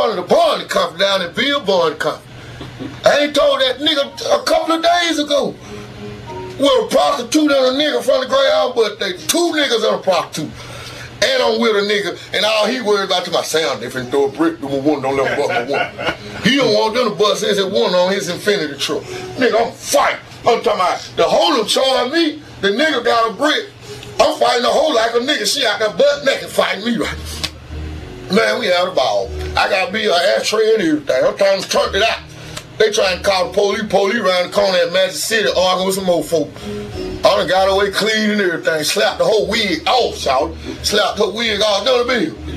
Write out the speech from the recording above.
front of the Barney Company down at Bill Barney Company. I ain't told that nigga a couple of days ago. We're a prostitute and a nigga from the Greyhound birthday. 2 niggas and a prostitute. And I'm with a nigga, and all he worried about to my sound different, throw a brick to my one, don't let him bust my one. He don't want them to bust his one on his Infinity truck. Nigga, I'm fighting. I'm talking about the whole charge me, the nigga got a brick. I'm fighting the whole like a nigga. She out there butt naked fighting me right. Man, we had a ball. I gotta be an ashtray and everything. I'm trying to turn it out. They trying to call the police around the corner at Magic City arguing with some more folk. I done got away clean and everything. Slapped the whole wig off, y'all. Slapped her wig off. Know what I mean?